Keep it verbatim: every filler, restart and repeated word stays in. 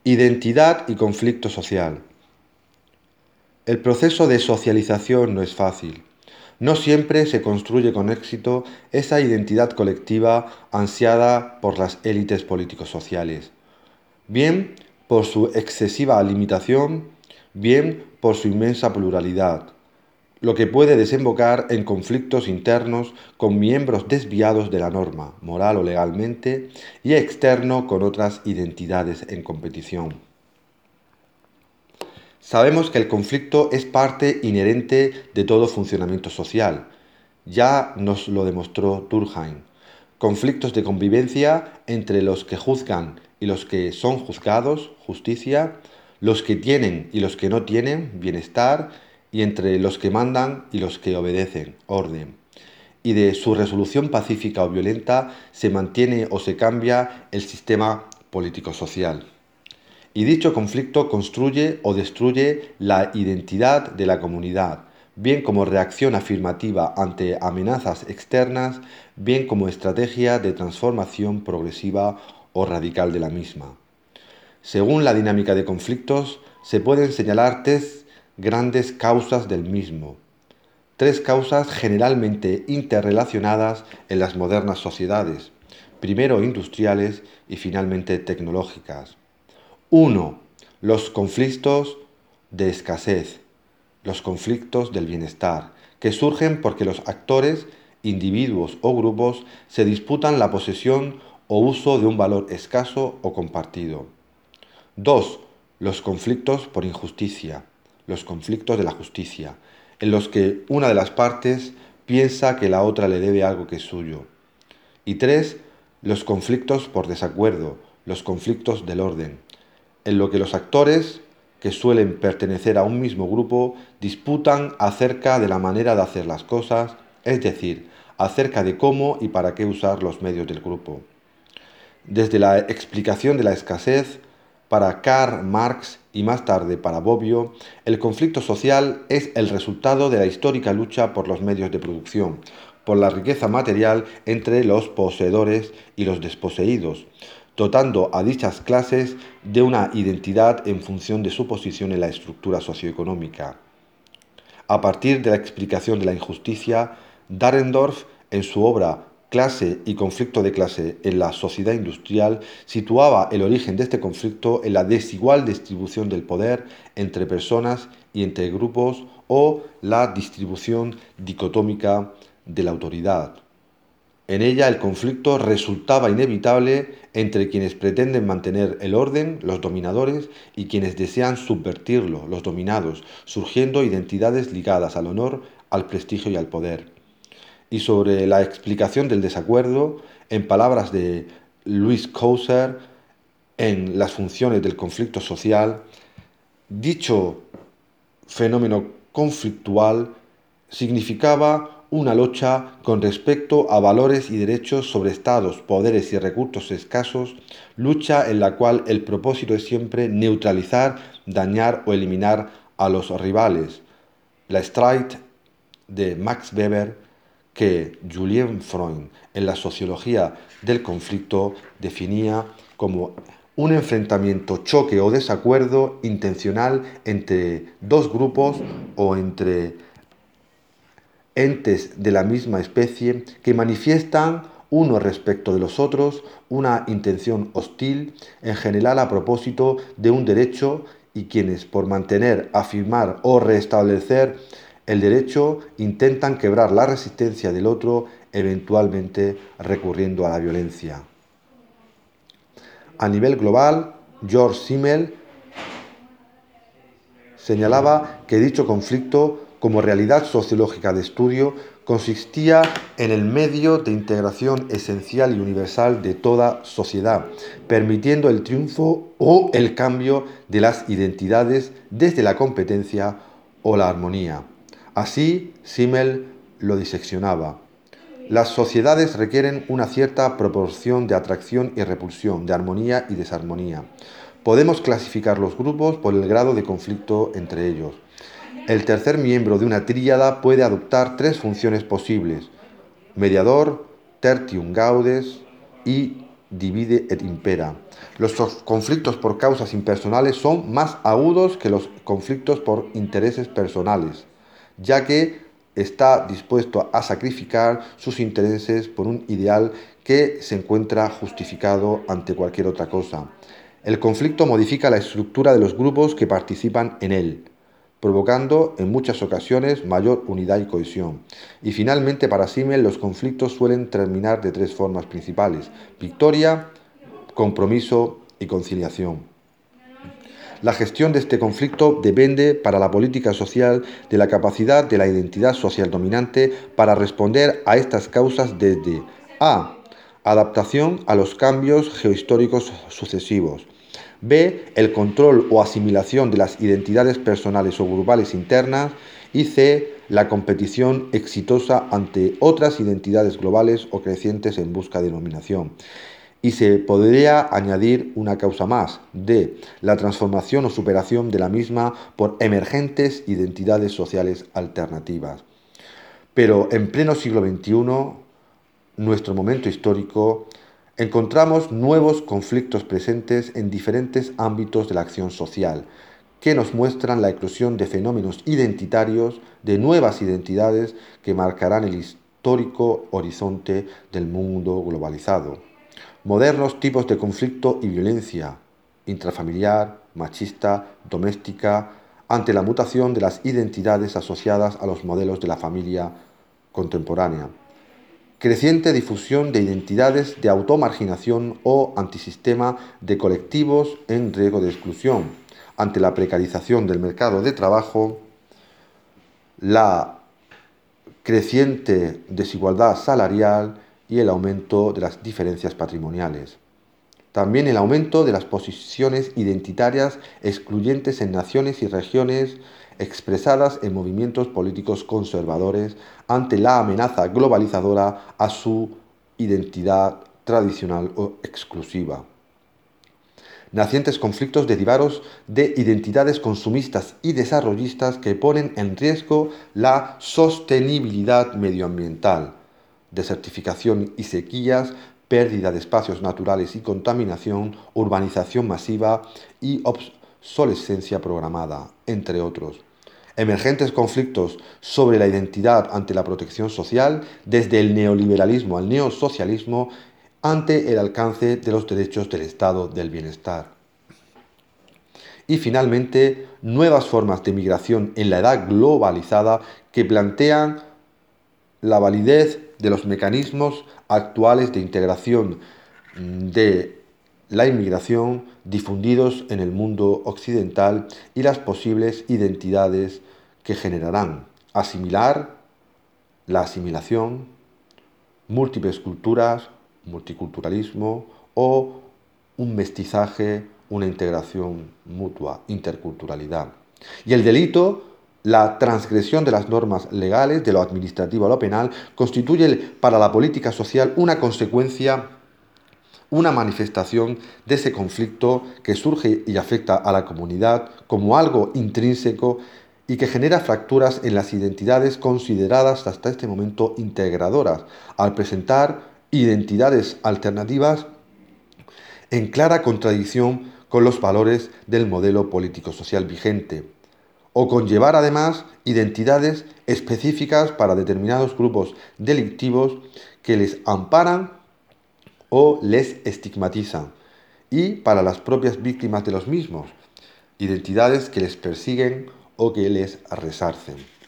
Identidad y conflicto social. El proceso de socialización no es fácil. No siempre se construye con éxito esa identidad colectiva ansiada por las élites políticos sociales, bien por su excesiva limitación, bien por su inmensa pluralidad, lo que puede desembocar en conflictos internos con miembros desviados de la norma, moral o legalmente, y externo con otras identidades en competición. Sabemos que el conflicto es parte inherente de todo funcionamiento social. Ya nos lo demostró Durkheim. Conflictos de convivencia entre los que juzgan y los que son juzgados, justicia, los que tienen y los que no tienen, bienestar, y entre los que mandan y los que obedecen, orden. Y de su resolución pacífica o violenta se mantiene o se cambia el sistema político-social. Y dicho conflicto construye o destruye la identidad de la comunidad, bien como reacción afirmativa ante amenazas externas, bien como estrategia de transformación progresiva o radical de la misma. Según la dinámica de conflictos, se pueden señalar tres grandes causas del mismo, tres causas generalmente interrelacionadas en las modernas sociedades, primero industriales y finalmente tecnológicas. Uno, los conflictos de escasez, los conflictos del bienestar, que surgen porque los actores, individuos o grupos, se disputan la posesión o uso de un valor escaso o compartido. Dos, los conflictos por injusticia, los conflictos de la justicia, en los que una de las partes piensa que la otra le debe algo que es suyo. Y tres, los conflictos por desacuerdo, los conflictos del orden, en lo que los actores, que suelen pertenecer a un mismo grupo, disputan acerca de la manera de hacer las cosas, es decir, acerca de cómo y para qué usar los medios del grupo. Desde la explicación de la escasez, para Karl Marx y más tarde para Bobbio, el conflicto social es el resultado de la histórica lucha por los medios de producción, por la riqueza material entre los poseedores y los desposeídos, dotando a dichas clases de una identidad en función de su posición en la estructura socioeconómica. A partir de la explicación de la injusticia, Dahrendorf, en su obra Clase y conflicto de clase en la sociedad industrial, situaba el origen de este conflicto en la desigual distribución del poder entre personas y entre grupos o la distribución dicotómica de la autoridad. En ella el conflicto resultaba inevitable entre quienes pretenden mantener el orden, los dominadores, y quienes desean subvertirlo, los dominados, surgiendo identidades ligadas al honor, al prestigio y al poder. Y sobre la explicación del desacuerdo, en palabras de Louis Couser, en Las funciones del conflicto social, dicho fenómeno conflictual significaba una lucha con respecto a valores y derechos sobre estados, poderes y recursos escasos, lucha en la cual el propósito es siempre neutralizar, dañar o eliminar a los rivales. La Streit de Max Weber, que Julien Freund en la sociología del conflicto definía como un enfrentamiento, choque o desacuerdo intencional entre dos grupos o entre entes de la misma especie que manifiestan unos respecto de los otros una intención hostil, en general a propósito de un derecho, y quienes por mantener, afirmar o restablecer el derecho intentan quebrar la resistencia del otro, eventualmente recurriendo a la violencia. A nivel global, George Simmel señalaba que dicho conflicto, como realidad sociológica de estudio, consistía en el medio de integración esencial y universal de toda sociedad, permitiendo el triunfo o el cambio de las identidades desde la competencia o la armonía. Así, Simmel lo diseccionaba. Las sociedades requieren una cierta proporción de atracción y repulsión, de armonía y desarmonía. Podemos clasificar los grupos por el grado de conflicto entre ellos. El tercer miembro de una tríada puede adoptar tres funciones posibles: mediador, tertium gaudes y divide et impera. Los conflictos por causas impersonales son más agudos que los conflictos por intereses personales, ya que está dispuesto a sacrificar sus intereses por un ideal que se encuentra justificado ante cualquier otra cosa. El conflicto modifica la estructura de los grupos que participan en él, provocando en muchas ocasiones mayor unidad y cohesión. Y finalmente, para Simmel, los conflictos suelen terminar de tres formas principales: victoria, compromiso y conciliación. La gestión de este conflicto depende para la política social de la capacidad de la identidad social dominante para responder a estas causas desde A. Adaptación a los cambios geohistóricos sucesivos. B. El control o asimilación de las identidades personales o grupales internas. Y C. La competición exitosa ante otras identidades globales o crecientes en busca de dominación. Y se podría añadir una causa más: D. La transformación o superación de la misma por emergentes identidades sociales alternativas. Pero en pleno siglo veintiuno, nuestro momento histórico, encontramos nuevos conflictos presentes en diferentes ámbitos de la acción social, que nos muestran la eclosión de fenómenos identitarios, de nuevas identidades que marcarán el histórico horizonte del mundo globalizado. Modernos tipos de conflicto y violencia intrafamiliar, machista, doméstica, ante la mutación de las identidades asociadas a los modelos de la familia contemporánea. Creciente difusión de identidades de automarginación o antisistema de colectivos en riesgo de exclusión, ante la precarización del mercado de trabajo, la creciente desigualdad salarial y el aumento de las diferencias patrimoniales. También el aumento de las posiciones identitarias excluyentes en naciones y regiones expresadas en movimientos políticos conservadores ante la amenaza globalizadora a su identidad tradicional o exclusiva. Nacientes conflictos derivados de identidades consumistas y desarrollistas que ponen en riesgo la sostenibilidad medioambiental, desertificación y sequías, pérdida de espacios naturales y contaminación, urbanización masiva y obsolescencia programada, entre otros. Emergentes conflictos sobre la identidad ante la protección social, desde el neoliberalismo al neosocialismo, ante el alcance de los derechos del estado del bienestar. Y finalmente, nuevas formas de migración en la edad globalizada que plantean la validez de los mecanismos actuales de integración de la inmigración difundidos en el mundo occidental y las posibles identidades que generarán. Asimilar, la asimilación, múltiples culturas, multiculturalismo o un mestizaje, una integración mutua, interculturalidad. Y el delito, la transgresión de las normas legales, de lo administrativo a lo penal, constituye para la política social una consecuencia, una manifestación de ese conflicto que surge y afecta a la comunidad como algo intrínseco y que genera fracturas en las identidades consideradas hasta este momento integradoras, al presentar identidades alternativas en clara contradicción con los valores del modelo político-social vigente, o conllevar además identidades específicas para determinados grupos delictivos que les amparan o les estigmatizan, y para las propias víctimas de los mismos, identidades que les persiguen o que les resarcen.